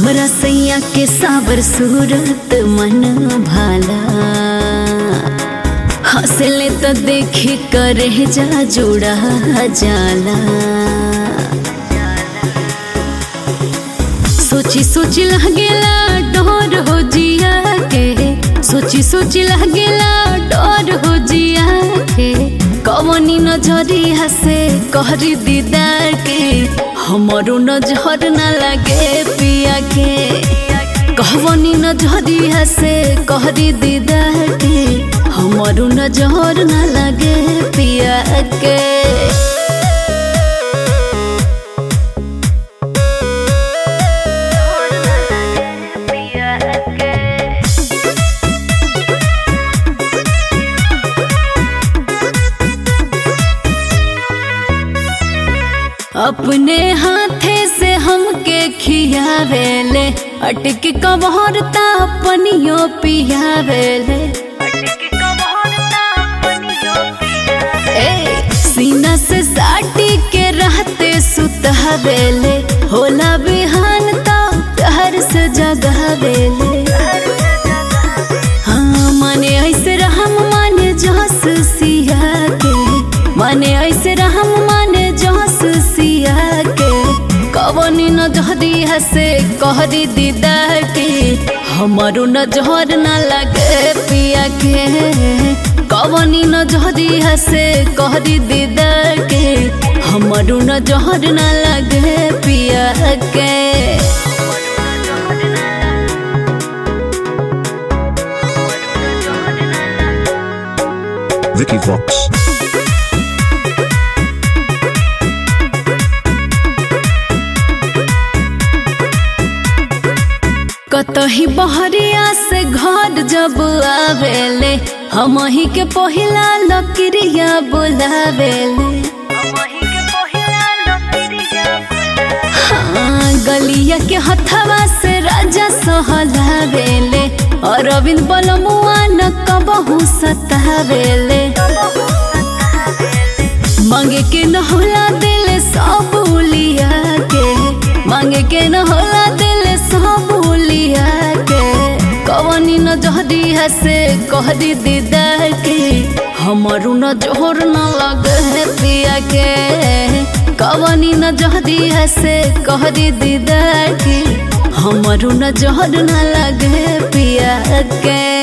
हमरा सैया के सावर सूरत मन भाला, हंसले तो देखी करे जा जुड़ा जाला। सोची सोची लगेला डोर हो जिया के, सोची सोची लगेला डोर हो जिया के। कवनी नजरिया से कहरी दीदार के, हमारो नजर न लगे पिया के। कहवनी नजरिया से कहरी दीदार के, हमारो नजर न लगे पिया के। अपने हाथे से हमके खियावेले, अटके कबहरता पनियो पियावेले। सीना से साटी के रहते सुतहवेले, होला बिहान तो घर से जगावेले। हाँ माने ऐसे रहम माने जस सिया के, माने ऐसे रहम माने जस सिया के। कवनी नजरिया से कहरी दीदार के, हमारो नजर न लगे पिया के। कवनी नजरिया से कहरी दीदार के, हमारो नजर न लगे पिया के। Vicky Vox. कतही बहरिया से घर जब आवेले, हम ही के पहिला लकड़िया बुलावेले। हाँ गलिया के हथवा से राजा सहलावेले, और अरविंद बलमुआ न कबहू सतावेले। मांगे के न होला दिल सब लिया के, मांगे के न होला दिल सब लिया के। कवनी नजरिया से कहरी दीदार के, हमारो नजर न लगे पिया के। कवनी नजरिया से कहरी दीदार के, हमारो नजर न लगे पिया के।